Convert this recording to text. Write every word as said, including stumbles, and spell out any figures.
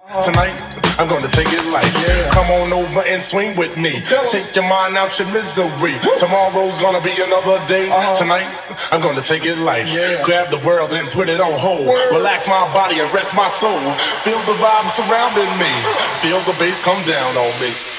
Tonight, I'm gonna take it light. Yeah. Come on over and swing with me. Take your mind out your misery. Tomorrow's gonna be another day. Uh-huh. Tonight, I'm gonna take it light. Yeah. Grab the world and put it on hold. Word. Relax my body and rest my soul. Feel the vibe surrounding me. Feel the bass come down on me.